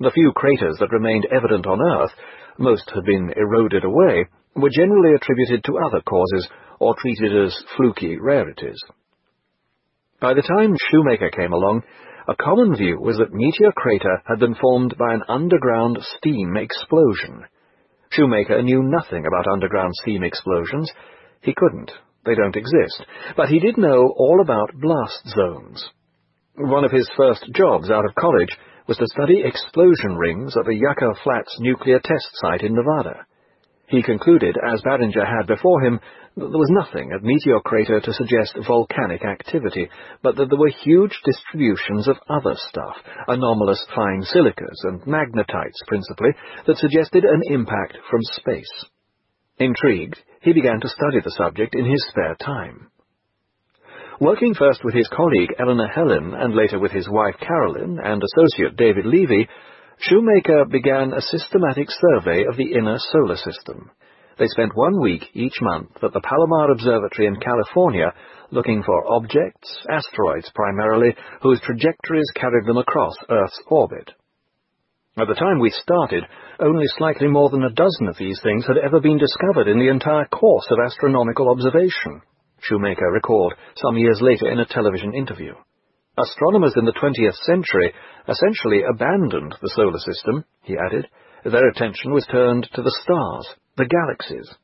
The few craters that remained evident on Earth, most had been eroded away, were generally attributed to other causes or treated as fluky rarities. By the time Shoemaker came along, a common view was that Meteor Crater had been formed by an underground steam explosion. Shoemaker knew nothing about underground steam explosions. He couldn't. They don't exist. But he did know all about blast zones. One of his first jobs out of college was to study explosion rings at the Yucca Flats nuclear test site in Nevada. He concluded, as Barringer had before him, that there was nothing at Meteor Crater to suggest volcanic activity, but that there were huge distributions of other stuff, anomalous fine silicas and magnetites principally, that suggested an impact from space. Intrigued, he began to study the subject in his spare time. Working first with his colleague Eleanor Helen and later with his wife Carolyn and associate David Levy, Shoemaker began a systematic survey of the inner solar system. They spent 1 week each month at the Palomar Observatory in California looking for objects, asteroids primarily, whose trajectories carried them across Earth's orbit. At the time we started, only slightly more than a dozen of these things had ever been discovered in the entire course of astronomical observation, Shoemaker recalled some years later in a television interview. Astronomers in the 20th century essentially abandoned the solar system, he added. Their attention was turned to the stars, the galaxies.